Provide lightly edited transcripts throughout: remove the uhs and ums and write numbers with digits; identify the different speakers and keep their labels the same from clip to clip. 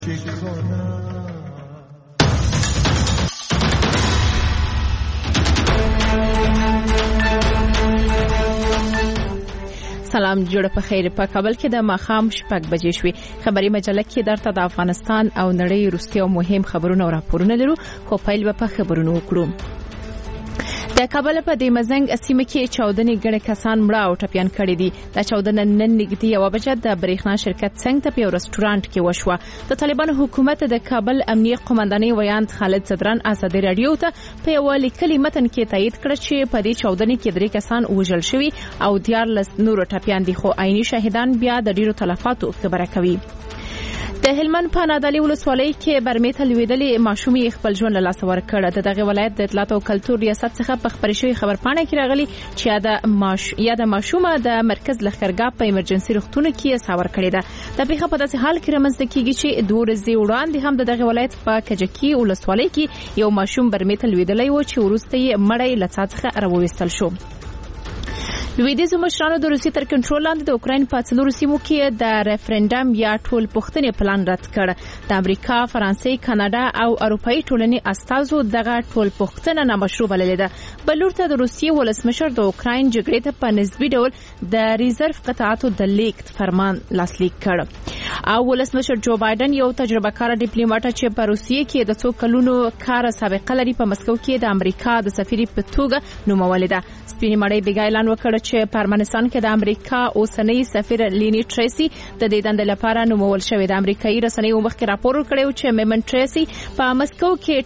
Speaker 1: سلام جوړ په خیر. په کابل کې د ماښام 6 بجې شوې. خبري مجله کې درته د افغانستان او نړۍ وروستي او مهم خبرونه او راپورونه لرو، خو پیل به په خبرونو وکړو. د کابل په دې مزنګ سیمه کې چاودنې ګڼ کسان مړه او ټپيان کړي دي. دا چاودنه نن نږدې 1 بجې د برېښنا شرکت څنګ ته په رستورانت کې وشوه. د طالبانو حکومت د کابل امنیه قومندانۍ ویاند خالد صدران ازادي رادیو ته په یو لیکلي متن کې تایید کړ چې په دې چاودنې کې 3 کسان وژل شوي او 14 نور ټپيان دي، خو عیني شاهدان بیا د ډیرو تلفاتو خبره کوي. د هلمند په نادعلي ولسوالۍ کې برمې ته لوېدلې ماشومې خپل ژوند له لاسه ورکړ. دغه ولایت د اطلاعات او کلتور ریاست څخه په خبري شوی خبرپاڼه کې راغلي چې د ماشومه د مرکز لښکرګاه په ایمرجنسي روغتون کې ساور کړې ده. د پیښه په داسې حال کې رامنځته کیږي چې 2 ورځې وړاندې هم دغه ولایت په کجکی ولسوالۍ کې یو ماشوم برمې ته لوېدلی و چې وروسته یې مړی له څاه څخه راوویستل شو. لویدیځو مشرانو د روسي تر کنټرول لاندې د اوکراین په څلورو سیمو کې د ریفرندم یا ټول پوښتنې پلان رد کړ. د امریکا، فرانسې، کاناډا او اروپאי ټولنې استازو دغه ټول پوښتنه نامشروع بللې ده. بلور ته د روسیې ولسمشر د اوکراین جګړې ته په نسبي ډول د ریزرو قطعاتو د لیکت فرمان لاسلیک کړ. او ولسمشر جو بایدن یو تجربه کار ډیپلوماټ چې په روسیې کې د 2 کلونو کار سابقه لري په مسکو کې د امریکا د سفیر په توګه نومولې ده. سپینې مړۍ بیګا اعلان وکړ چې په ارمنستان کې د امریکا اوسنۍ سفیر لینی ټریسی د دې دندې لپاره نومول شوې. د امریکایي رسنیو مخکې راپور ورکړی چې میمن ټریسی په مسکو کې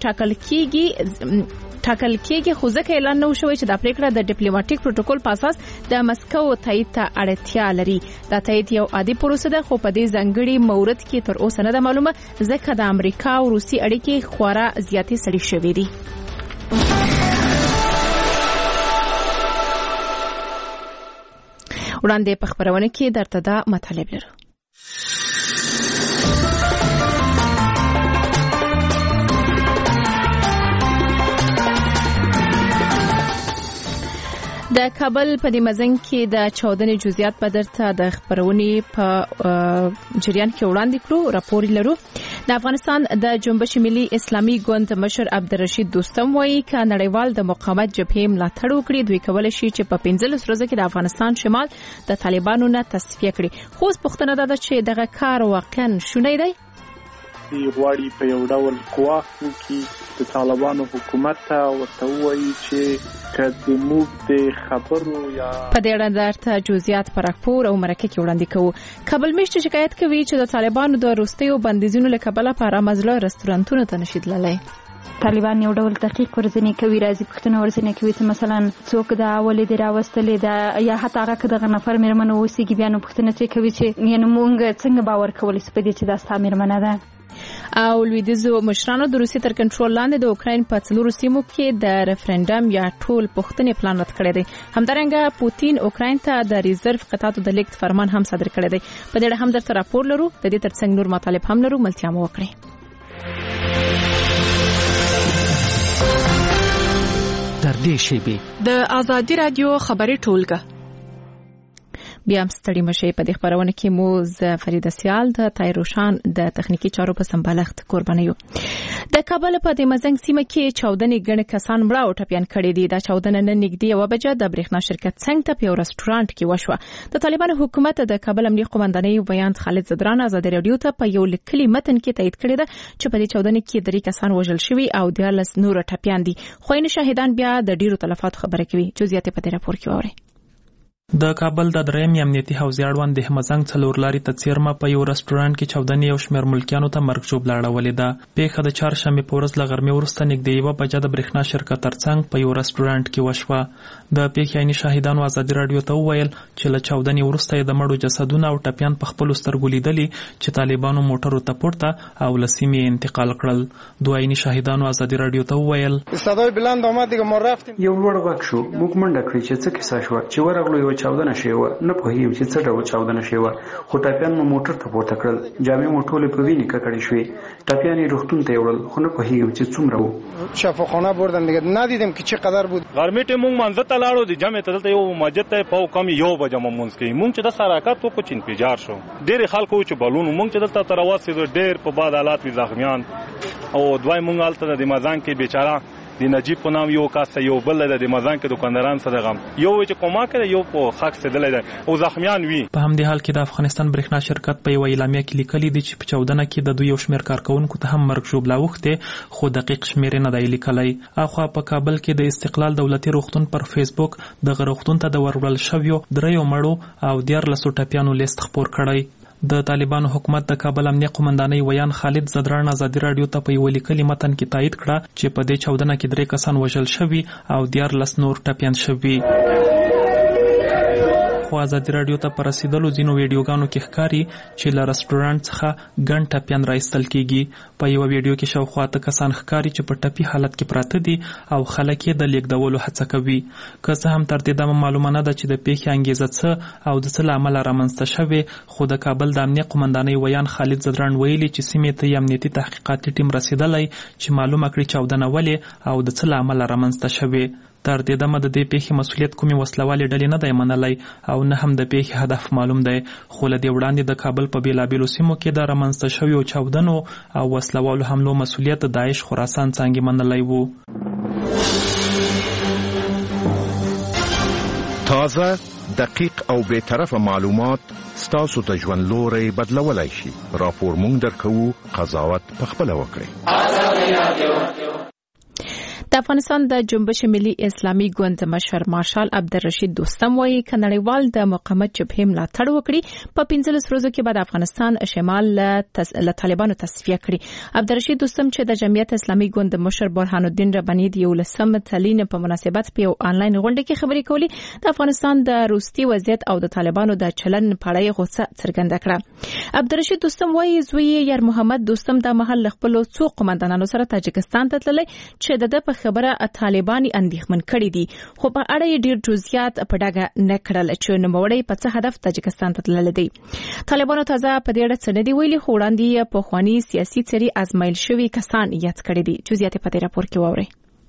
Speaker 1: ټاکل کېږي، خو ځکه اعلان نه شوی چې د پریکړه د ډیپلوماټیک پروتوکول په اساس د مسکو تایید ته اړتیا لري. دا تایید یو عادي پروسه ده، خو په دې ځانګړي مورد کې تر اوسه نه ده معلومه ځکه د امریکا او روسي اړیکې خورا زیاتې سړې شوې دي. وړاندې په خبرونه کې درته دا مطالب لرو. د کابل په دې مزنګ کې د چاودنې جزئیات په درته د خبرونې په جریان کې وړاندې کړو. راپور لرو. د افغانستان د جنبش ملي اسلامي ګوند مشر عبدالرشید دوستم وایي چې نړیوال د مقاومت جبهې ملاتړ وکړي، دوی کولای شي چې په 15 ورځو کې د افغانستان شمال د طالبانو نه تصفیه کړي. خو پوښتنه ده چې دغه کار واقعا شونی دی؟
Speaker 2: غواړي په یو ډول قواف کې د طالبانو حکومت ته ورته وایي چې کله موږ د خبرو یا
Speaker 1: په دې اړه درته جزئیات پر راپور او مرکه کې وړاندې کوو. کابل مشت شکایت کوي چې د طالبانو د وروستیو بندیزونو له کبله په رامزله رستورانتونو ته نشي تللی.
Speaker 3: طالبان یو ډول تحقیق ورزنی کوي، راځي پښتنه ورزنی کوي چې مثلا څوک د اولې د راوستلې د یا حتی هغه کده نفر مېرمنه وسیږي بیا نو پښتنه چې کوي چې یعنی مونږ څنګه باور کولای سو په دې چې دا ستاسو مېرمنه ده.
Speaker 1: او لویدیځو مشرانو د روسي تر کنټرول لاندې د اوکراین په څلورو سیمو کې د ریفرندم یا ټول پوښتنې پلان رد کړی دی. همدارنګه پوتین اوکراین ته د ریزرو قطعاتو د لیکت فرمان هم صادر کړی دی. په دې اړه هم درته راپور لرو. د دې ترڅنګ نور مطالب هم لرو، ملتیا مو وکړئ.
Speaker 4: در دې شیبې
Speaker 1: د ازادي رادیو خبري ټولګه بیا هم ستړي مشي. په دې خبرونه کې مو ز فرید سیال د تایروشان د تخنیکی چارو په سمبالښت قرباني یو. د کابل په دې مزنګ سیمه کې چاودنې ګڼ کسان مړه او ټپيان کړي دي. دا چاودنه نن نږدې 1 بجې د برېښنا شرکت څنګ ته په رستورانت کې وشوه. د طالبانو حکومت د کابل امنیه قومندانۍ ویاند خالد صدران ازادي رادیو ته په یو لیکلي متن کې تایید کړی ده چې په دې چاودنه کې 3 کسان وژل شوي او 14 نور ټپيان دي، خو عیني شاهدان بیا د ډیرو تلفاتو خبره کوي. جزئیات په دې راپور کې واورئ.
Speaker 5: د کابل د دریم امنیتي حوزې اړوند د همزنګ څلور لارې ته څیرمه په یو رستورانت کې چاودنې یو شمېر ملکیانو ته مرګ ژوبله اړولې ده. پیښه د چهارشنبې په ورځ له غرمې وروسته نږدې 1 بجې د برېښنا شرکت ترڅنګ په یو رستورانت کې وشوه. د پیښې عیني شاهدانو ازادي رادیو ته وویل چې له چاودنې وروسته یې د مړو جسدونه او ټپیان په خپلو سترګو لیدلي چې طالبانو موټرو ته پورته او له سیمې انتقال کړل. دوه عیني شاهدانو ازادي رادیو ته وویل
Speaker 6: یو لوړ غږ شو، موږ منډه کړې چې څه کیسه شوه. چې ورغلو یو چاودنه شوه نه پوهیږم چې څه ډول چاودنه شوه خو ټاپیان مو موټر ته پورته کړل جامې مو ټولې په وینې ککړې شوې ټاپیان یې روغتون ته یوړل خو نه پوهیږم چې څومره وو
Speaker 7: شفاخانه بردن دیگه ندیدم که چه قدر بود
Speaker 8: غرمې ته مونږ منځ ته لاړو د جمع ته دلته یو مسجد ته په کم 1 بجې مونږ کې مونږ چې د حرکت وکړو چې انفجار شو ډېر خلکو چې بلون مونږ چې دلته تر واسه ډېر په باد حالات وی زخمیان او دوی مونږ الته د مزان کې بیچاره د نجیب په نام یو کس یو بل د مزان کې دکانداران سره غم یو چې کومه کړي یو په حق سدل دی او زخمیان وی
Speaker 5: په همدې حال کې د افغانستان برېښنا شرکت په یو اعلامیه کې لیکلي دي چې په 14 کې د دوی یو شمېر کارکونکو ته هم مرګ ژوبلا وخته خو دقیق شمېر نه دی لیکلی اخوا په کابل کې د استقلال دولتي روغتون پر فیسبوک د روغتون ته د ورول شویو دریو مړو او 14 ټپیانو لیست خپور کړی د طالبانو حکومت د کابل امنیه قومندانۍ ویان خالد زدران ازادي رادیو ته په یو لیکلي متن کې تایید کړه چې په دې 14 کې 3 کسان وژل شوي او 14 نور ټپیان شوي خو ازادي رادیو ته پر رسیدلو ځینو ویډیوګانو کې ښکاري چې له رستورانت څخه ګڼ ټپیان راایستل کیږي په یو ویډیو کې شاوخوا 8 کسان ښکاري چې په ټپي حالت کې پراته دي او خلک یې د لیږدولو هڅه کوي که څه هم تر دې دمه معلومه نه ده چې د پیښې انګیزه څه او د څه له امله رامنځته شوې خو د کابل د امنیه قومندانۍ ویان خالد زدران ویلي چې سیمې ته امنیتي تحقیقاتي ټیم رسیدلی چې معلومه کړي چاودنه ولې او د څه له امله رامنځته شوې تر دې دمه د دې پیښې مسؤلیت کومې وسلوالې ډلې نه دی منلی او نه هم د پیښې هدف معلوم دی خو له دې وړاندې د کابل په بیلابیلو سیمو کې د رامنځته شویو چاودنو او وسلوالو حملو مسؤلیت د داعش خراسان څانګې منلی و.
Speaker 9: تازه دقیق او بی‌طرفه معلومات ستاسو ته ژوند لوري بدلولای شي. راپور مونږ درکو قضاوت پخپله وکړئ.
Speaker 1: د افغانستان د جنبش ملي اسلامي ګوند مشر مارشال عبدالرشید دوستم وایي کنړیوال د مقاومت جبهې ملاتړ وکړي په 15 ورځو کې بعد افغانستان شمال له طالبانو تصفیه کړي. عبدالرشید دوستم چې د جمعیت اسلامي ګوند مشر برهان الدین رباني د 11 تلین په مناسبت په آنلاین غونډه کې خبرې کولې د افغانستان د روسي وضعیت او د طالبانو د چلن په اړه غوسه څرګنده کړه. عبدالرشید دوستم وایي زوی یار محمد دوستم د محل خپل څو قومندانانو سره تاجکستان ته تللی چې د خبره طالبان اندېښمن کړي دي خو په اړه یې ډېر جزئیات په ډاګه نه کړل چې نوموړی په څه هدف تاجکستان ته تللی دی. طالبانو تازه په دې اړه څه نه دی ویلي خو وړاندې په خواني سیاسي څېرې ازمایل شوي کسان یاد کړي دي. جزئیات په دې راپور کې واورئ.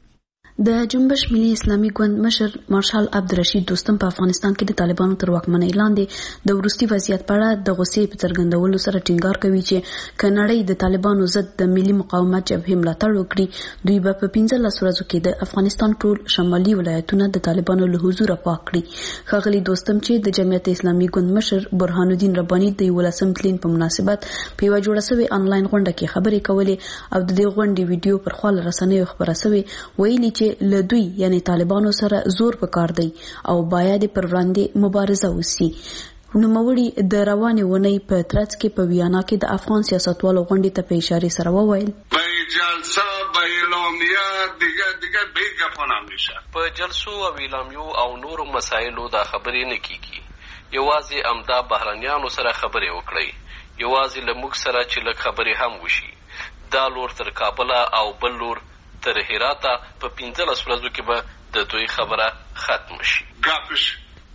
Speaker 10: د جنبش ملي اسلامي ګوند مشر مارشال عبدالرشید دوستم په افغانستان کې د طالبانو تر واکمنۍ لاندې د وروستي وضعیت په اړه د غوسې په څرګندولو سره ټینګار کوي چې کنړی د طالبانو ضد د ملي مقاومت جبهې ملاتړ وکړي دوی به په 15 ورځو کې د افغانستان ټول شمالي ولایتونه د طالبانو له حضور پاک کړي. ښاغلي دوستم چې د جمعیت اسلامي ګوند مشر برهان الدین رباني د 11 تلین په مناسبت په یو جوړه شوی آنلاین غونډه کې خبرې کولې او د دې غونډې ویډیو پر خپل رسنیو خبره شوی ویلي چې لدوی یعنی طالبانو سره زور پکار دی او باید پر وړاندې مبارزه وسی. نوموړي د روانې ونې په ترڅ کې په ویانا کې د افغان سیاستوالو غونډې ته په اشاره سره وویل
Speaker 11: په جلسه به اعلامیه دیگه بیگه پنام میشه په جلسو او اعلامیو او نورو مسایلو دا خبرې نه کیږي یوازې امدا بهرانیانو سره خبرې وکړي یوازې لموږ سره چې لږ خبرې هم وشي دا لور تر کابل او بل لور تر هراته په 15 ورځو کې به د دوی خبره ختم شي. ګاپش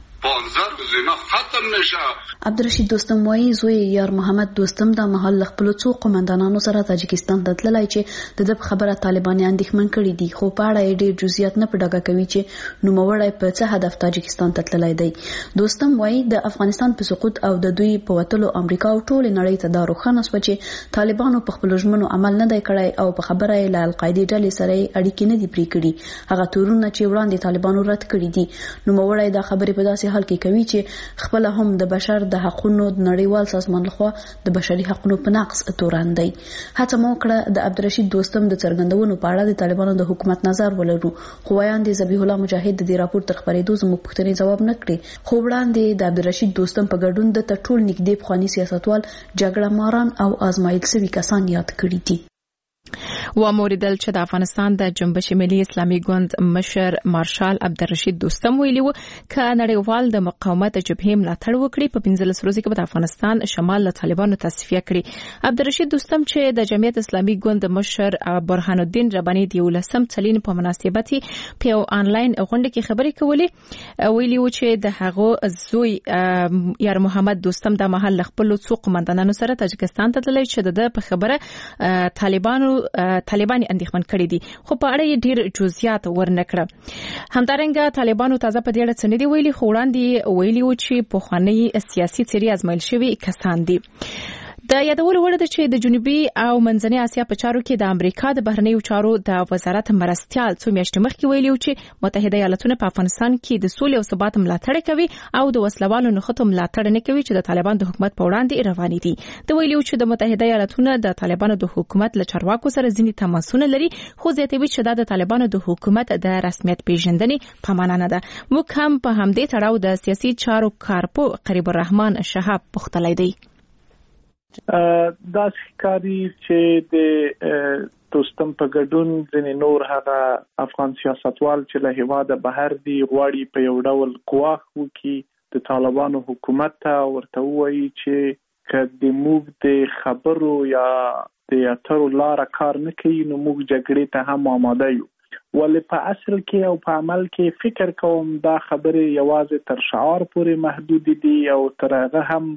Speaker 11: 15 ورځې ختم نشه.
Speaker 10: عبدالرشید دوستم وایي زوی یار محمد دوستم د محل خپل څو قومندانانو سره تاجکستان ته تللی چې د خبره طالبان اندېښمن کړي دي خو په اړه ډېر جزئیات نه په ډاګه کوي چې نوموړی په څه هدف تاجکستان ته تللی دی. دوستم وایي د افغانستان په سقوط او د دوی په وتلو امریکا او ټول نړۍ ته دا روښانه شوه چې طالبانو په خپل ژمنو عمل نه دی کړی او په خبره یې له القاعدې ډلې سره اړیکې نه دي پرې کړي هغه تورونه چې وړاندې طالبانو رد کړي دي. نوموړی دا خبرې په داسې حال کې کوي چې خپل هم د بشر د حقوقو د نړیوال سازمان لخوا د بشري حقوقو په نقض تورن دی. هڅه مو کړه د عبدالرشید دوستم د څرګندونو په اړه د طالبانو د حکومت نظر ولرو خو وایاندې ذبیح الله مجاهد د دې راپور تر خبرېدو زموږ پوښتنې جواب نه کړي خو وړاندې د عبدالرشید دوستم په ګډون د ټول نږدې پخواني سیاستوال جګړه ماران او آزمایل شوي کسان یاد کړي دي.
Speaker 1: و موریدل چې د افغانستان د جنبش ملي اسلامي ګوند مشر مارشال عبدالرشید دوستم ویلي و ک نړیوال د مقاومت جبهې ملاتړ وکړي په 15 ورځو کې د افغانستان شمال له طالبانو تصفیه کړي. عبدالرشید دوستم چې د جمعیت اسلامي ګوند مشر برهان الدین رباني د 19 تلین په مناسبت په آنلاین غونډه کې خبرې کولې. ویلي و چې د هغه زوی یار محمد دوستم د محل خپل څو قومندانانو سره تاجکستان ته تللی چې د په خبره طالبان اندېښمن کړي دي، خو په اړه یې ډیر جزئیات ورنکړه. همدارنګه طالبانو تازه په دې اړه څه نه دی ویلي، خو وړاندې ویلي و چې پخواني سیاسي څېرې ازمایل شوي کسان دي. د یادولو وړ ده چې د جنوبي او منځنۍ اسیا په چارو کې د امریکا د بهرنیو چارو د وزارت مرستیال څو میاشتې مخکې ویلي و چې متحده ایالاتونه په افغانستان کې د سولې او ثبات ملاتړ کوي او د وسلوالو نښتو ملاتړ نه کوي چې د طالبان د حکومت په وړاندې روانې دي. د ویلي و چې د متحده ایالاتونه د طالبانو د حکومت له چارواکو سره ځینې تماسونه لري، خو زیاتوي چې د طالبانو د حکومت د رسمیت پیژندنې په معنا نه ده. موږ هم په همدې تړاو د سیاسي چارو کارپو قریب الرحمن شهاب پوښتلی دی.
Speaker 2: دا ښکاري چې د دوستم په ګډون ځینې نور هغه افغان سیاستوال چې له هیواده بهر دي غواړي په یو ډول ګواښ وکړي د طالبانو حکومت ته، ورته ووایي چې که د موږ د خبرو یا د اترو لاره کار نه کوي نو موږ جګړې ته هم آماده یو. ولې په اصل کې او په عمل کې فکر کوم دا خبرې یوازې تر شعار پورې محدود دي او تر هغه هم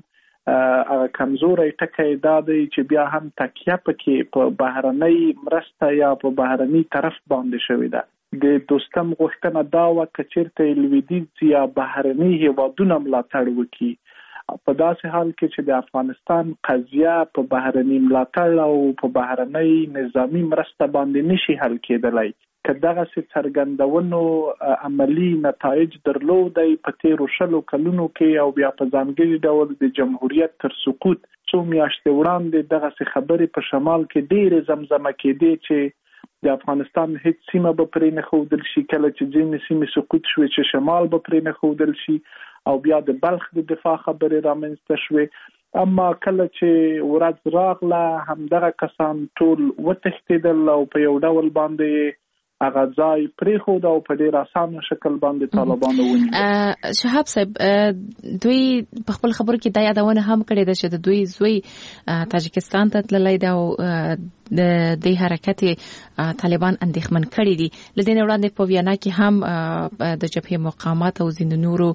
Speaker 2: کمزوري ټکی دا دی چې بیا هم تکیه پکې په بهرنۍ مرسته یا په بهرنۍ طرف باندې شوې ده. د دوستم غوښتنه دا و چې چیرته لویدیځ یا بهرنۍ هیوادونه ملاتړ وکړي. په داسې حال کې چې د افغانستان قضیه په بهرنۍ ملاتړ او په بهرنۍ نظامی مرسته باندې نشي حل کېدلی. که دغه څرګندونو عملی نتایج درلودای په تیرو 20 کلونو کې او بیا په ځانګړي ډول د جمهوریت تر سقوط څو میاشتې وړاندې دغه خبرې په شمال کې ډېر زمزمه کېدې چې د افغانستان هیڅ سیمه به پرې نه ښودل شي، کله چې ځینې سیمې سقوط شوې چې شمال به پرې نه ښودل شي، او بیا د بلخ د دفاع خبرې رامنځته شوې. اما کله چې ورځ راغله همدغه کسان ټول وتښتېدل او په یو ډول باندې هغه ځای پرېښود او په ډېر اسانه شکل باندې طالبانو ونیو.
Speaker 1: شهاب صاحب دوی په خپل خبرو کې دا یادونه هم کړې ده چې د دوی زوی تاجکستان ته تللی دی او د دې حرکت طالبان اندېښمن کړي دي. لدې نه وړاندې په ویانا کې هم د جبهې مقاومت او ځینې نورو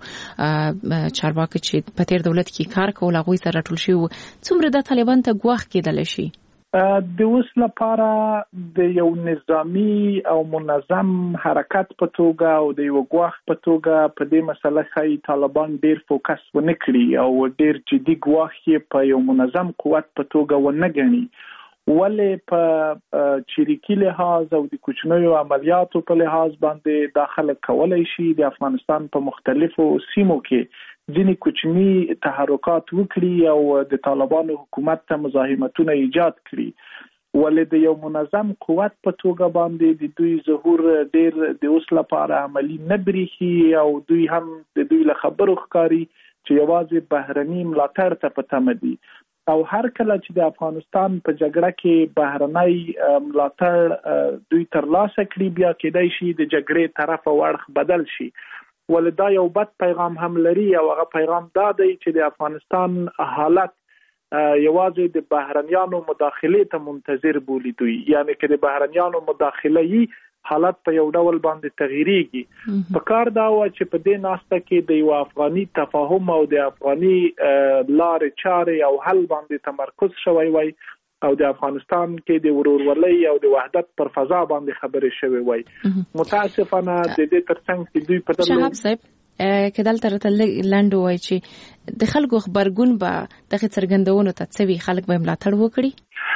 Speaker 1: چارواکو چې په تیر دولت کې کار کول هغوی سره راټول شوي وو، څومره د طالبان ته ګواښ کېدلی شي؟
Speaker 2: د اوس لپاره د یو نظامی او منظم حرکت په توګه او د یو ګواښ په توګه په دې مسله ښایي طالبان ډیر فوکس ونه کړي او ډیر جدي ګواښ یې په یو منظم قوت په توګه ونه ګڼي. ولې په چریکي لحاظ او د کوچنیو عملیاتو په لحاظ باندې داخله کولای شي د افغانستان په مختلفو سیمو کې ځینې کوچني تحرکات وکړي او د طالبانو حکومت ته مزاحمتونه ایجاد کړي. ولې د یو منظم قوت په توګه باندې د دوی ظهور ډیر د اوس لپاره عملی نه بریښي او دوی هم د دوی له خبرو ښکاري چې یوازې بهرني ملاتړ ته په تمه دي. او هر کله چې د افغانستان په جګړه کې بهرنۍ ملاتړ دوی ترلاسه کړي بیا کېدای شي د جګړې طرف او اړخ بدل شي. ولې دا یو بد پیغام هم لري او هغه پیغام دا دی چې د افغانستان حالت یوازې د بهرنیانو مداخله ته منتظر بولی دوی، یعنی که د بهرنیانو مداخله حالت په یو ډول باندې تغییریږي. په کار دا و چې په دې ناسته کې د یو افغاني تفاهم او د افغاني لارې چارې او حل باندې تمرکز شوی وای او د افغانستان کې د ورورولۍ او د وحدت پر فضا باندې خبرې شوی وای. متاسفانه د دې ترڅنګ چې دوی په
Speaker 1: شهاب صاحب که دلته لاندې وای چې د خلکو خبرګون به دغه څرګندونو ته څوي خلک به ملاتړ وکړي.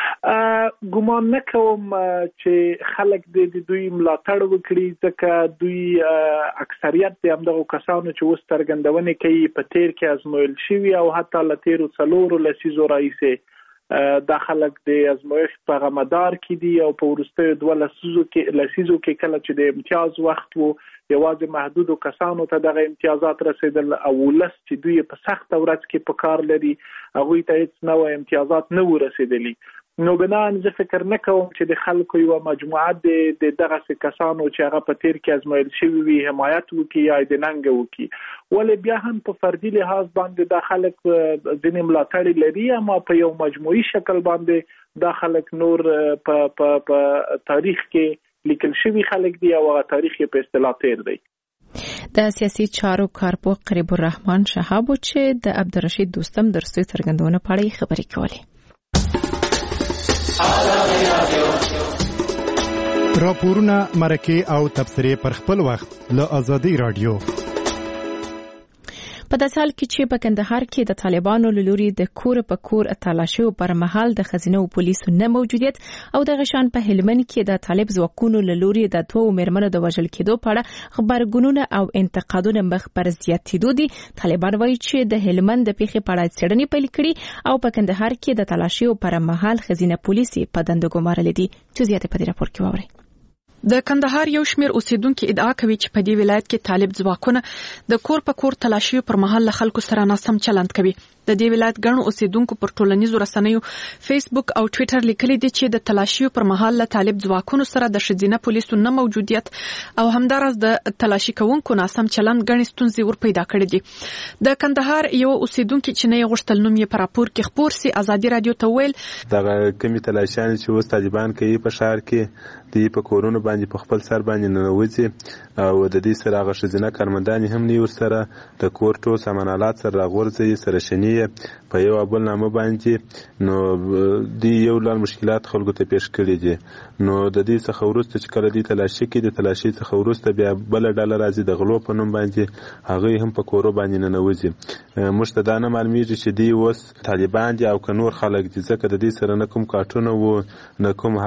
Speaker 2: ګمان نه کوم چې خلک د دوی ملاتړ وکړي ځکه دوی اکثریت د همدغو کسانو چې اوس څرګندونې کوي په تیر کې ازمویل شوي او حتی له تیرو 4 لسیزو راهیسې دا خلک د ازمویښت په مدار کې دي او په وروستیو 2 لسیزو کې کله چې د امتیاز وخت وو یوازې محدودو کسانو ته دغه امتیازات رسیدل او ولس چې دوی په سخت ورځ کې په کار لري هغوی ته هیڅ نوې امتیازات نه ورسېدلي. نو بنان زه فکر نه کوم چې د خلکو یو مجموعه د دغه کسانو چې هغه په تیر کې ازمایل شوی وي حمایت وکړي یا د ننګ وکړي ولې بیا هم په فردي لحاظ باندې د خلک ځینې ملاتړ لري اما په یو مجموعي شکل باندې د خلک نور په تاریخ کې لیکل شوی خلک دی او تاریخ په اصطلاح تیر دی.
Speaker 1: د سیاسي چارو کارپو قریب الرحمن شهاب چې د عبدالرشید دوستم درسوي څرګندونه پاړې خبرې کولې.
Speaker 12: راپورونه مرکه او تبصرې پر خپل وخت له آزادۍ رادیو.
Speaker 1: په داسې حال کې چې په کندهار کې د طالبانو له لوري د کور په کور تالاشي پر مهال د خزینه او پولیسو نه موجودیت او د غشان په هلمند کې د طالب ځواکونو له لوري د دوه مېرمنو د وژل کېدو په اړه خبرګونونه او انتقادونه مخ پر زیاتېدو دي. طالبان وایي چې د هلمند د پیښې په اړه څېړنې پیل کړي او په کندهار کې د تالاشي پر مهال خزینه پولیسي په دندو ګمارلې دي. چې زیاته په دې راپور کې واورئ.
Speaker 13: د کندهار یو شمېر اوسیدونکو ادعا کوي چې په دې ولایت کې طالب ځواکونه د کور په کور تلاشي پر مهال له خلکو سره ناسم چلند کوي. د دې ولایت ګڼو اوسیدونکو پر ټولنیزو رسنیو فیسبوک او ټوئیټر لیکلي دي چې د تلاشي پر مهال له طالب ځواکونو سره د شذینه پولیسو نه موجودیت او همدارس د تلاشي کوونکو ناسم چلند ګڼې ستونزې ور پیدا کړې دي. د کندهار یو اوسیدونکو چې نه غوښتل نوم یې پر راپور کې خبر سي ازادي رادیو ته ویل
Speaker 14: دغه کمی تلاشیان چې اوس طالبان کوي په شهر کې دی په کورونو باندې په خپل سر باندې ننوځي او د دې سره هغه شذینه کارمندان هم نه ور سره د کور ټول سامانالات سره راغورځي سره شنی په یو بل نامه باندې نو دی یو لړ مشکلات خلکو ته پیښ کړي دي. نو د دې څخه ورسته چې کله دی تلاشي کې د تلاشي څخه ورسته بیا بل ډله راځي د غلو په نوم باندې هغه هم په کورو باندې ننوځي. موږ ته دا نه معلومیږي چې دی اوس طالبان دي او که نور خلک دي ځکه د دې سره نه کوم کارټونه وو نه کوم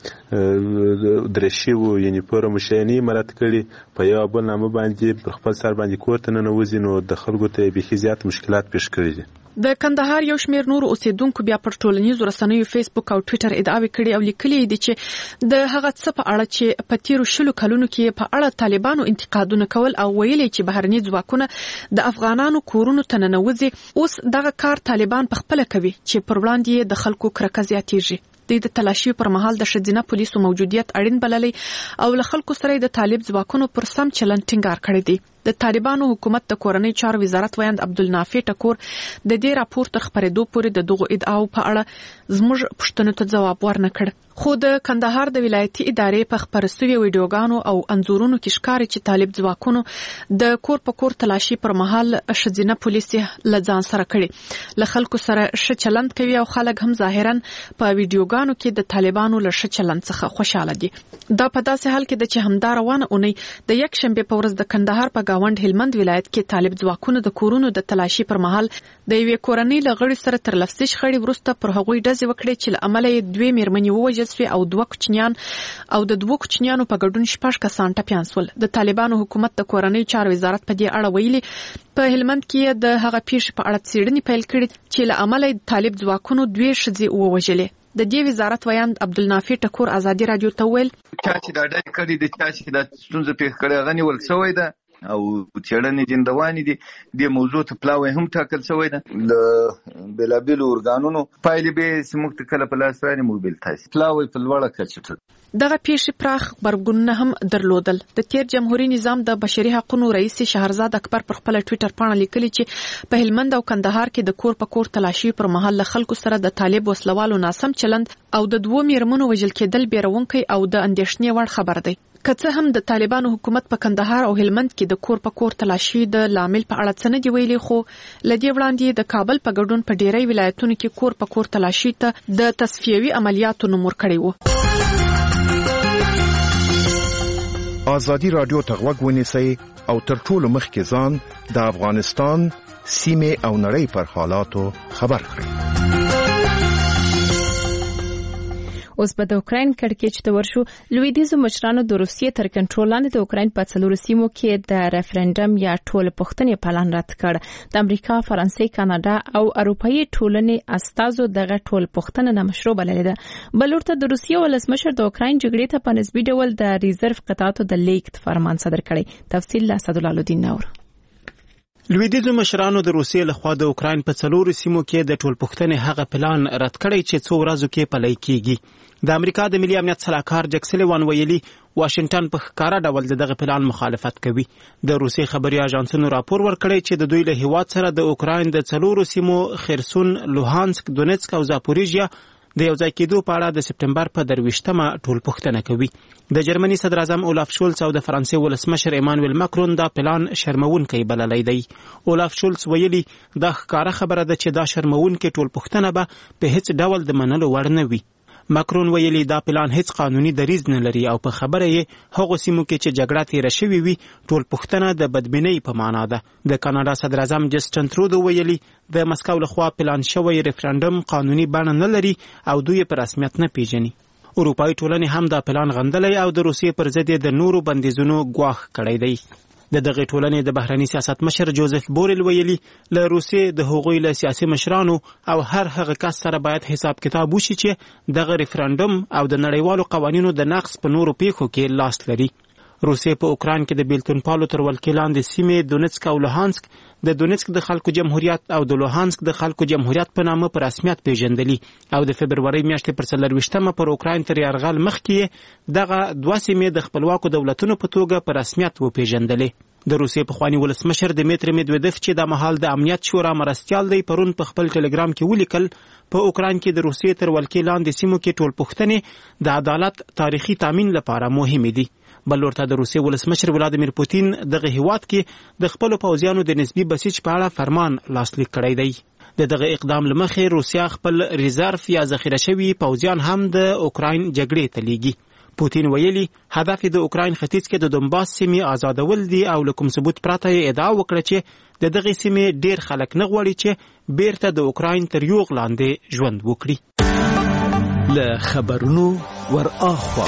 Speaker 14: هغه درشي وو یعنی پوره مشینی مراد کړي په یو بل نامه باندې پر خپل سر باندې کور ته ننوځي نو د خلکو ته به زیات مشکلات پیښ کړي دي.
Speaker 13: د کندهار یو شمېر نور اوسیدونکو بیا پر ټولنیزو رسنیو فیسبوک او ټوئیټر ادعاوې کړي او لیکلي دي چې د هغه څه په اړه چې په تیرو 10 کلونو کې په اړه طالبانو انتقادونه کول او ویلي چې بهرني ځواکونه د افغانانو کورونو ته ننوځي اوس دغه کار طالبان په خپل کوي چې پر وړاندې د خلکو کرکه زیاتېږي. د تلاشي پر مهال د شذینه پولیسو موجودیت اړین بللې او له خلکو سره د طالب ځواکونو پر سم چلند ټینګار کړی دی. د طالبانو حکومت د کورنۍ چارو وزارت ویاند عبدالنافع ټکور د دې راپور تر خبرېدو پورې د دغو ادعاو په اړه زموږ پوښتنو ته ځواب ورنکړ. خو د کندهار د ولایتي ادارې په خبرسوي ویډیوګانو او انځورونو کې ښکاري چې طالب ځواکونو د کور په کور تلاشي پر مهال شذینه پولیسي لځان سره کړي له خلکو سره ښه چلند کوي او خلک هم ظاهرا په ویډیوګانو کې د طالبانو له ښه چلند څخه خوشاله دي. دا په داسې حال کې چې همدا روانه اونۍ د یک شنبه په ورځ د کندهار په گاوند هلمند ولایت کې طالب ځواکونو د کورونو د تلاشي پر مهال د یوې کورنۍ له غړي سره تر لفظي شخړې وروسته پر هغوی ډزې وکړې چې له امله یې 2 مېرمنې ووژل شوې او 2 کوچنیان او د 2 کوچنیانو په ګډون 6 کسان ټپیان شول. د طالبانو حکومت د کورنۍ چارو وزارت په دې اړه ویلي په هلمند کې د هغه پیښې په اړه څېړنې پیل کړې چې له امله طالب ځواکونو 2 ښځې ووژلې. د دې وزارت ویاند عبدالنافع ټکور ازادي رادیو ته ویل
Speaker 15: چې دا ډېر کړي د چا چې د ستونزې پیښ کړي غني ول سوې ده او څېړنې جندوانې دي د موضوع ته پلاوی هم ټاکل شوی ده ل بلابل اورګانونو پایلې به سموږ کله په لاس راځي موبایل تاسو پلاوی په لوړه کچه
Speaker 13: دغه پیښې پراخ خبرګونونه هم درلودل. د تیر جمهوریت نظام د بشري حقوقو رئیس شهرزاد اکبر پر خپل ټوئیټر باندې لیکلي چې په هلمند او کندهار کې د کور په کور تلاشي پر مهال له خلکو سره د طالب وسلوالو ناسم چلند او د 2 مېرمنو وژل کېدل بیرونکي او د اندېښنې وړ خبر دی. که څه هم د طالبانو حکومت په کندهار او هلمند کې د کور په کور تلاشي د لامل په اړه څه نه دی ویلي خو لدې وړاندې د کابل په ګډون په ډیری ولایتونو کې کور په کور تلاشي ته د تصفیوي عملیاتو نوم ورکړی وو.
Speaker 9: آزادی رادیو ته غوږ ونیسئ او تر ټولو مخکې ځان د افغانستان سیمې او نړۍ پر حالاتو خبر کړئ.
Speaker 1: اوس په د اوکراین کړکېچ ته ورشو. لویدیځو مشرانو د روسیې تر کنټرول لاندې د اوکراین په 4 سیمو کې د ریفرندم یا ټول پوښتنې پلان رد کړ. د امریکا، فرانسې، کاناډا او اروپאי ټولنې استازو دغه ټول پوښتنه نامشروع بللې ده. بل ورته د روسیې ولسمشر د اوکراین جګړې ته په نسبي ډول د ریزرو قطعاتو د لیکت فرمان صادر کړی. تفصیل له اسدالله الدین نور.
Speaker 16: لویدیځو مشرانو د روسیې لخوا د اوکراین په 4 سیمو کې د ټولپوښتنې هغه پلان رد کړی چې څو ورځو کې پلی کیږي. د امریکا د ملي امنیت صلاحکار جک سلیوان ویلي واشنگټن په ښکاره ډول دغه پلان مخالفت کوي. د روسیې خبري اژانسونو راپور ورکړی چې د دوی له هیواد سره د اوکراین د 4 سیمو خرسون، لوهانسک، دونیتسک او زاپوریژیا د یو ځای کېدو په اړه د سپټمبر په 23مه ټولپوښتنه کوي. د جرمني صدر اعظم اولاف شولز او د فرانسې ولسمشر ایمانویل ماکرون دا پلان شرمونکی بللی دی. اولاف شولز ویلي دا ښکاره خبره ده چې دا شرمونکی ټولپوښتنه به په هیڅ ډول د منلو وړ نه وي. ماکرون ویلي دا پلان هیڅ قانوني دریز نه لري او په خبره یې هغو سیمو کې چې جګړه تیره شوې وي ټولپوښتنه د بدبینۍ په معنا ده. د کاناډا صدر اعظم جسټن ترودو ویلي د مسکو لخوا پلان شوی ریفرندوم قانوني بڼه نه لري او دوی په رسمیت نه پیژني. اروپایي ټولنې هم دا پلان غندلی او د روسیې پر ضد د نورو بندیزونو ګواښ کړی دی. د دغه ټولنې د بهرني سیاست مشر جوزف بورل ویلي له روسیې د هغوی له سیاسي مشرانو او هر هغه کس سره باید حساب کتاب وشي چې دغه ریفرندوم او د نړیوالو قوانینو د نقض په نورو پیښو کې لاس لري. روسیې په اوکراین کې د بیلتون پالو تر ولکې لاندې سیمې دونیتسک او لوهانسک د دونیتسک د خلکو جمهوریت او د لوهانسک د خلکو جمهوریت په نامه په رسمیت پیژندلي او د فبرورۍ میاشتې پر 24مه پر اوکراین تر یرغل مخکې دغه 2 سیمې د خپلواکو دولتونو په توګه په رسمیت وپیژندلې. د روسیې پخواني ولسمشر دمیتری میدویدف چې د مهال د امنیت شورا مرستیال دی پرون په خپل ټلګرام کې ولیکل په اوکراین کې د روسیې تر ولکې لاندې سیمو کې ټولپوښتنې د عدالت تاریخي تامین لپاره مهمې دي. بل ورته د روسیې ولسمشر ولادیمیر پوتین دغه هیواد کې د خپلو پوځیانو د نسبي بسیج په اړه فرمان لاسلیک کړی دی. د دغه اقدام له مخې روسیا خپل ریزرف یا ذخیره شوي پوځیان هم د اوکراین جګړې ته لیږي. پوتین ویلي هدف د اوکراین ختیځ کې د دونباس سیمې آزادول دي او له کوم ثبوت پرته یې ادعا وکړه چې د دغه سیمې ډیر خلک نه غواړي چې بیرته د اوکراین تر یوغ لاندې ژوند وکړي.
Speaker 4: له خبرونو ور اخوا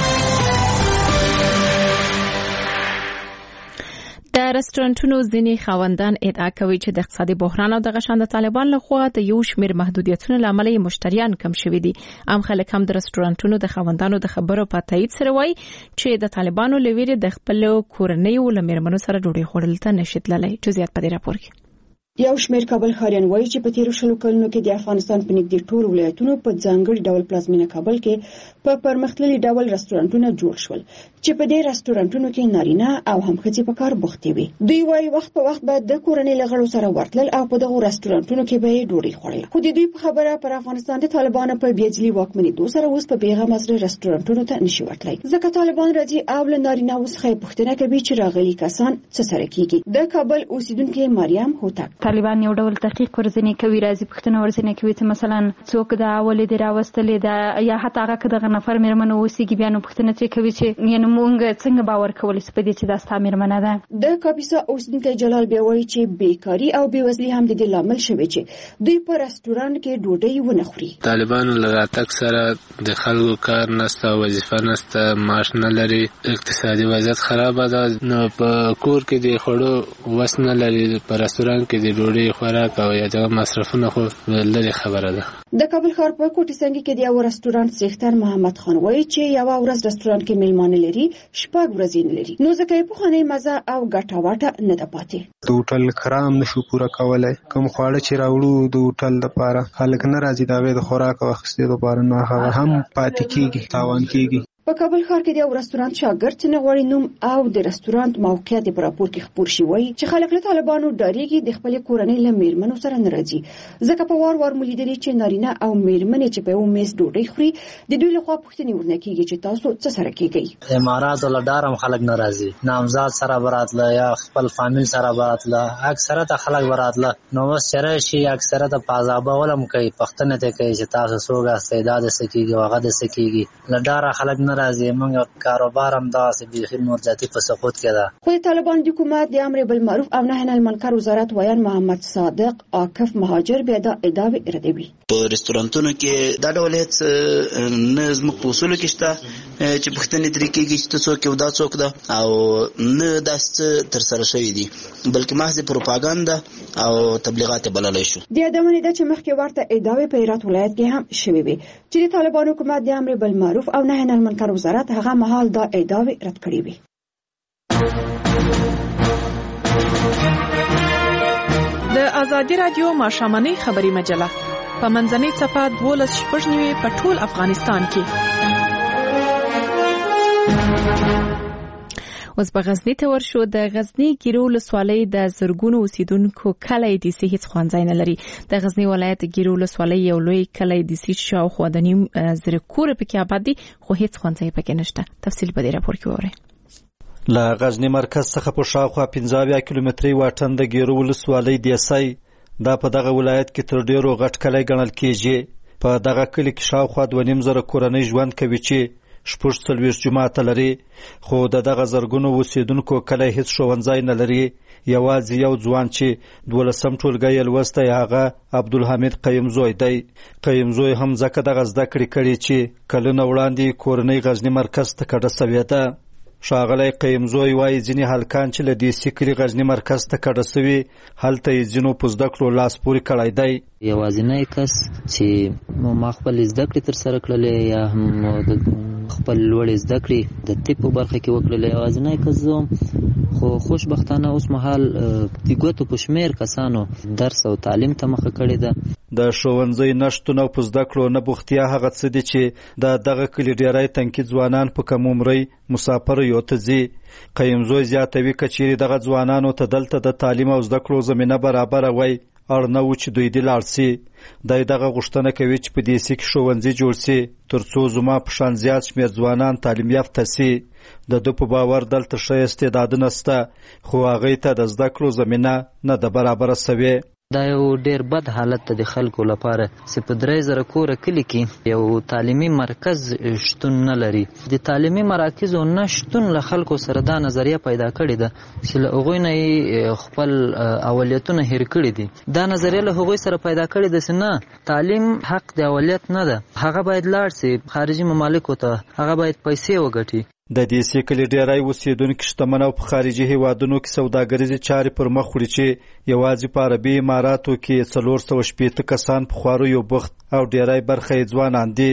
Speaker 1: د رستورانټونو ځینې خاوندان ادعا کوي چې د اقتصادي بحران او د غشان د طالبان لخوا د یو شمېر محدودیتونو له امله مشتریان کم شوي دي. عام خلک هم د رستورانټونو د خاوندانو د خبرو په تایید سره وایي چې د طالبانو له ویرې د خپل کورنیو له میرمنو سره ډوډۍ خوړل ته نشي تللی. جزئیات په دې راپور کې.
Speaker 17: یو شمېر کابل ښاریان وایي چې په تیرو 20 کلونو کې د افغانستان په نږدې ټولو ولایتونو په ځانګړي ډول پلازمینه کابل کې په پرمختللي ډول رستورانټونه جوړ شول چې په دې رستورانټونو کې نارینه او هم ښځې په کار بوختې وي. دوی وایي وخت په وخت به د کورنۍ له غړو سره ورتلل او په دغو رستورانټونو کې به ډوډۍ خوړل. خو د دوی په خبره پر افغانستان د طالبانو په بیځلي واکمنېدو سره اوس په بیغمه زړه رستورانټونو ته نشي ورتلی ځکه طالبان راځي او له نارینه څخه پوښتنه کوي چې راغلي کسان څه سره کیږي. د کابل اوسیدونکو مریم هوتک
Speaker 3: طالبان یو ډول تحقیق ورځنی کوي راځي پښتنه ورځنی کوي چې مثلا څوک د اولې د راوستلې د یا حتی هغه کده نفر میرمنو اوسېږي بیا نو پښتنه چې کوي چې یعنی مونږ څنګه باور کولی چې په دې چې دا ستا میرمنه ده.
Speaker 17: د کاپیسا اوسیدونکو جلال بیا وایي چې بیکاری او بیوزلي هم د دې لامل شوی چې دوی په رستورانت کې ډوډۍ ونه خوري.
Speaker 18: طالبانو له راتګ سره د خلکو کار نشته، وظیفه نشته، معاش نه لري، اقتصادي وضعیت خرابه ده، نو په کور کې د خوړو وس نه لري، په رستورانت کې د ډوډۍ خوراک او یا د مصرفونو خو لري خبره ده.
Speaker 17: د کابل ښار په کوټي سنگي کې د یو رستورانت څښتن محمد خان وایي چې یو ورځ رستورانت کې میلمانه لري، شپږ ورځې نه لري، نو ځکه په خانه مزه او ګټه واټه نه ده پاتې.
Speaker 19: د هوټل کرام نشو پوره کولای، کوم خواړه چې راوړو د هوټل لپاره خلک نه راځي دا د خوراک او اخیستلو لپاره نه هغه هم پاتې کیږي، تاوان کیږي.
Speaker 17: په کابل ښار کې د یو رستورانت شاګرد چې نه غواړي نوم او د رستورانت موقعیت په راپور کې خبر شي وایي چې خلک له طالبانو ډاریږي د خپل کورنۍ له میرمنو سره نه راځي ځکه په وار مولیدلې چې نارینه او میرمنې چې په یو میز ډوډۍ خوري د دوی لخوا پوښتنې ورنه کیږي چې تاسو څه سره کیږي.
Speaker 20: امارات ول ډارم خلک نه راځي، نامزاد سره براتله یا خپل فامیل سره براتله، اکثره خلک براتله، نو وس سره شي اکثره پازابه ولم کوي، پښتنه ته کوي چې تاسو څوګه استعداد سکیږي واغه د سکیږي، لډاره خلک نه راځي. موږ کاروبار هم داسې بيخي نور ذاتي په سقوط کې ده.
Speaker 17: خو طالبان د حکومت د امر بالمعروف او نهي عن المنکر وزارت ویان محمد صادق عاکف مهاجر بیا د ادعاوې ردوي.
Speaker 21: په رستورانتونو کې دا ډول هیڅ نظم په اصول کې شته چې پښتنې طریقې کې چې څوک یو دا څوک ده او نه داسې تر سره شوی دي، بلکې محض پروپاګاندا او تبلیغات بللای شو.
Speaker 17: د ادمنې د چې مخکې ورته ادعاوې په هرات ولایت کې هم شوی وي چې د طالبان حکومت د امر بالمعروف او نهي عن المنکر وزارت هغه مهال دا ادعاوې رد کړې وي.
Speaker 13: د آزادي رادیو ماښامنۍ خبري مجله په منځنۍ صفه 12:09 په ټول افغانستان کې.
Speaker 1: اوس په غزنی ته ورشو. د غزنی ګیرو ولسوالۍ د زرګونو اوسیدونکو کلی د هیڅ خوانځای نه لري. د غزنی ولایت ګیرو ولسوالۍ یو لوی کلی د شاوخوا د نیم زره کور پکې آباد دي، خو هیڅ خوانځای پکې نشته. تفصیل په دې راپور کې وره.
Speaker 6: له غزنی مرکز څخه په شاوخوا 15 کیلومتري واټن د ګیرو ولسوالۍ دیسای دا په دغه ولایت کې تر ډیرو غټ کلی ګڼل کیږي. په دغه کلی کې شاوخوا 2.5 کورنۍ ژوند کوي چې 40 جماعت لري، خو دغه زرګونو اوسیدونکو کلی هیڅ ښوونځی نه لري. یوازې یو ځوان چې 12 ټولګی لوستی هغه عبدالحمید قیمزوی دی. قیمزوی هم ځکه دغه زده کړې کړي چې کلونه وړاندې کورنۍ غزنی مرکز ته کډه سوې ده. ښاغلی قیمزوی وایي ځینې هلکان چې له دې سیکلي غزنی مرکز ته کډه سوي هلته یې ځینو په زده کړو لاس پورې کړی دی.
Speaker 22: یوازینی کس چې ما خپل زده کړې ترسره کړلې یا هم خپل لوړې زده کړې د طب په برخه کې وکړلې یوازینی کس زوم، خو خوشبختانه اوس مهال د ګوتو په شمېر کسانو درس او تعلیم ته مخه کړې ده.
Speaker 6: د ښوونځي نشتون او په زده کړو نه بوختیا هغه څه دي چې دغه کلي ډیری تنکي ځوانان په کم عمرۍ مسافریو ته ځي. قیمزوی زیاتوي که چیرې دغه ځوانانو ته دلته د تعلیم او زده کړو زمینه برابره وای اړ نه و چې دوی دې لاړ سي. دی دغه غوښتنه کوي چې په دې سي کې ښوونځي جوړ سي تر څو زما په شان زیات شمېر ځوانان تعلیم یافته سي. د ده په باور دلته ښه استعدادونه شته، خو هغوی ته د زده کړو زمینه نه ده برابره سوې.
Speaker 22: دا یو ډیر بد حالت ته د خلکو لپاره چې په 3000 کوره کلی کې یو تعلیمي مرکز شتون نه لري. د تعلیمي مراکزو نشتون له خلکو سره دا نظریه پیدا کړې ده چې له هغوی نه خپل اولیتونه هیر کړي دي. دا نظریه له هغوی سره پیدا کړې ده چې نه، تعلیم حق د اولیت نه ده، هغه باید لاړ شي خارجي ممالکو ته، هغه باید پیسې وګټي.
Speaker 6: د دې سیکلي ډیری اوسیدونکي شتمن او په خارجي هیوادونو کې سوداګریزې چارې پر مخ وړي چې یوازې په عربي اماراتو کې 480 کسان په خواریو بوخت او ډیری برخه یې ځوانان دي.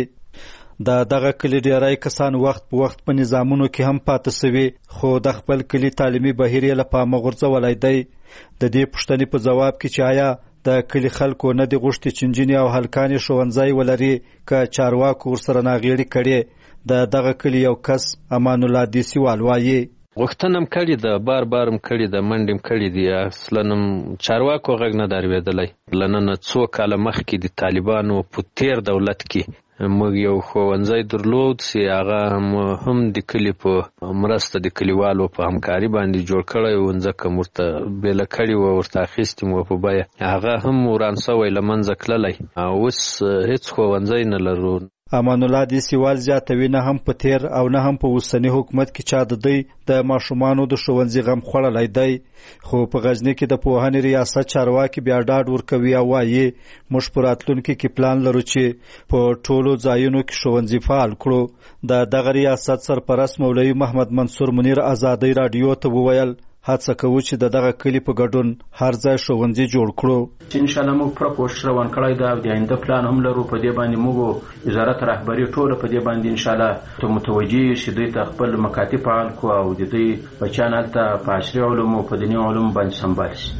Speaker 6: دغه کلي ډیری کسان وخت په وخت په نظامونو کې هم پاتې سوي، خو د خپل کلي تعلیمي بهیر یې له پامه غورځولی دی. د دې پوښتنې په جواب کې چې آیا د کلي خلکو نه دي غوښتي چې نجونې او هلکان یې ښوونځی ولري که چارواکو ورسره ناغېړي کړې، دغه کلی یو کس امان الله دیسیوال وایي
Speaker 23: غوښتنم کړې ده، بار بارم کړې ده، منډم کړې دي، اصلا چارواکو غږ نه در اورېدلی. له نن 2 کاله مخکې د طالبانو په تیر دولت کې موږ یو ښوونځی درلود چې هغه هم د کلي په مرسته د کلیوالو په همکاري باندې جوړ کړی و، ځکه ورته بیله کړې وه، ورته اخیستې مو په بیه، هغه هم وران سوی له منځه تللی. اوس هېڅ ښوونځی نه لرو.
Speaker 6: امان الله دیسیوال زیاتوي نه هم په تیر او نه هم په اوسني حکومت کې چا د دوی د ماشومانو د ښوونځي غم خوړلی دی، خو په غزني کې د پوهنې ریاست چارواکي بیا ډاډ ورکوي او وایي موږ په راتلونکي کې پلان لرو چې په ټولو ځایونو کې ښوونځي فعال کړو. دغه ریاست سرپرست مولوي محمد منصور منیر ازادۍ راډیو ته وویل هڅه کوو چې دغه کلی په ګډون هر ځای ښوونځي جوړ کړو.
Speaker 24: ان شاء الله موږ پوره کوشش روان کړی دا او د آینده پلان هم لرو. په دې باندې موږ وزارت رهبري ټوله په دې باندې ان شاء الله ته متوجي شي، دوی ته خپل مکاتب فعال کو او د دوی بچیان هلته په عصري علومو په دیني علومو باندې سمبال شي.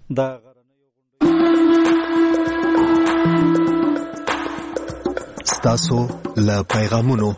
Speaker 4: ستاسو له پیغامونو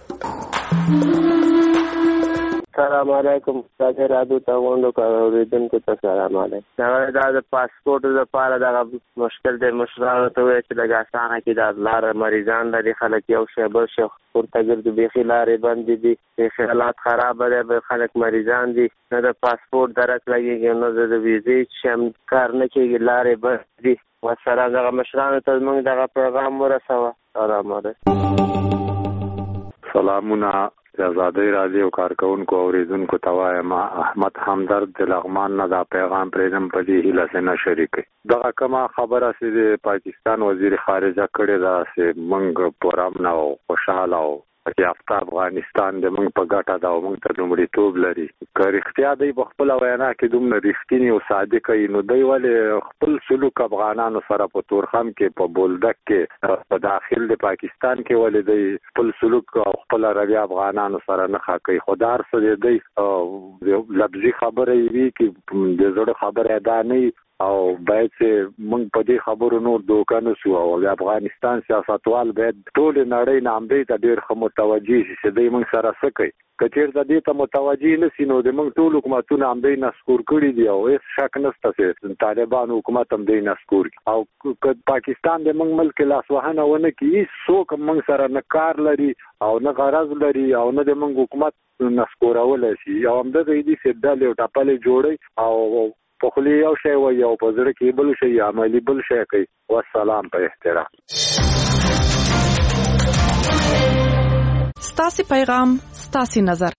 Speaker 25: السلام علیکم. تاسو راځو ته وندو کوریدونکو ته سلام علیکم. دا د پاسپورت لپاره دا مشکل دی، مشرانو ته وایي چې لږ اسانه کې دا لار مریضان لري، خلک یو شی بل شی ورته ګرځي، بیخي لارې بندې دي، بیخي حالات خراب دی، خلک مریضان دي، نه د پاسپورت درک لګېږي نه د ویزې چې هم کار نه کېږي، لارې بند دي. والسلام. دغه مشرانو ته زموږ دغه پیغام ورسوه. سلام علیکم.
Speaker 26: سلامونه آزادۍ راډیو کارکونکو او اوریدونکو ته وایم احمد همدرد د لغمان نه دا پیغام پرېږدم په دې هیله چې نه شریکوي. دغه کومه خبره چې د پاکستان وزیر خارجه کړې ده چې موږ پر امن او خوشحاله او یافته افغانستان د موږ په ګټه ده او موږ ته لومړیتوب لري. که رښتیا دی په خپله وینا کې دومره رښتیني او صادق وي نو دی ولې خپل سلوک افغانانو سره په تورخم کې په بولدک کې په داخل د پاکستان کې ولې دی خپل سلوک او خپل رویه افغانانو سره نه ښه کوي. خو دا هر څه دی لفظي خبره یې وي کې د زړه خبره دا نه او باید چې موږ په دې خبرو نور دوکه نه شو او د افغانستان سیاستوال باید ټول نړۍ نامدې ته ډېر ښه متوجه شي چې دوی موږ سره څه کوي. که چېرته دې ته متوجه نه سي نو د موږ ټول حکومتونه همدې نسکور کړي دي او هېڅ شک نشته چې طالبان حکومت همدې نسکور کړي او که پاکستان د موږ ملک لاسوهنه ونه کړي څوک موږ سره نه کار لري او نه غرض لري او نه د موږ حکومت نسکورولی شي او همدغه دي چې ډلې او ټپلې جوړوي او په خولې یو شی وایي او په زړه کې بل شی عملي بل شی کوي. والسلام په احترام.
Speaker 13: ستاسې پیغام ستاسې نظر.